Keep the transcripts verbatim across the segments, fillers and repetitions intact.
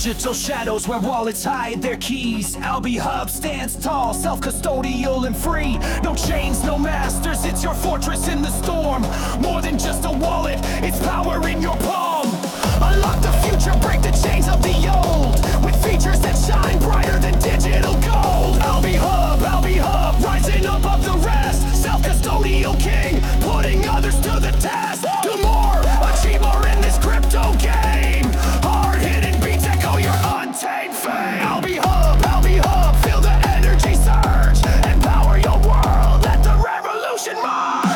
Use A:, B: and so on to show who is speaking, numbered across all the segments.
A: digital shadows where wallets hide their keys. Albi Hub stands tall, self-custodial and free. No chains, no masters, it's your fortress in the storm. More than just a wallet, it's power in your palm. Unlock the future, break the chains of the old, with features that shine brighter than digital gold. Albi Hub, Albi Hub, rising above the rest. Self-custodial king, putting others to the test. Do more, achieve more in this crypto game. Hard-hitting beats echo your untamed fame. Albi Hub, Albi Hub, feel the energy surge. Empower your world, let the revolution march.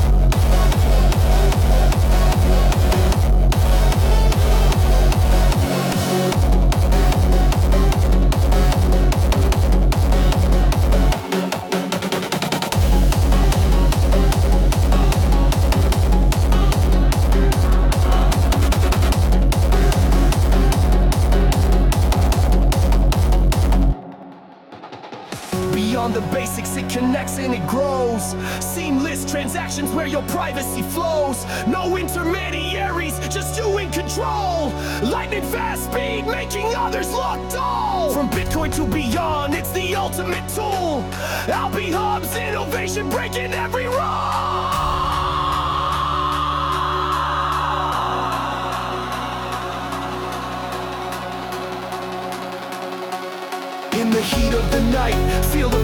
A: Beyond the basics, it connects and it grows. Seamless transactions where your privacy flows. No intermediaries, just you in control. Lightning fast speed, making others look dull. From Bitcoin to beyond, it's the ultimate tool. Albi Hub's innovation breaking every rule. In the heat of the night, feel the